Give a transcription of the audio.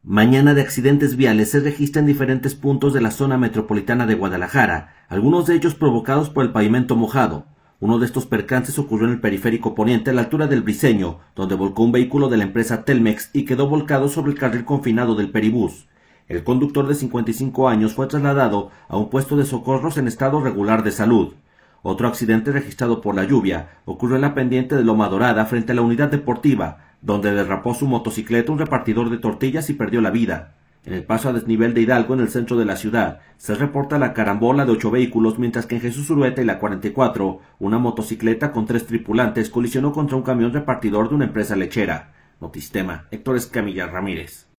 Mañana de accidentes viales se registra en diferentes puntos de la zona metropolitana de Guadalajara, algunos de ellos provocados por el pavimento mojado. Uno de estos percances ocurrió en el periférico poniente a la altura del Briceño, donde volcó un vehículo de la empresa Telmex y quedó volcado sobre el carril confinado del peribús. El conductor de 55 años fue trasladado a un puesto de socorros en estado regular de salud. Otro accidente registrado por la lluvia ocurrió en la pendiente de Loma Dorada frente a la unidad deportiva, donde derrapó su motocicleta un repartidor de tortillas y perdió la vida. En el paso a desnivel de Hidalgo, en el centro de la ciudad, se reporta la carambola de 8 vehículos, mientras que en Jesús Urueta y la 44, una motocicleta con 3 tripulantes colisionó contra un camión repartidor de una empresa lechera. Notistema, Héctor Escamilla Ramírez.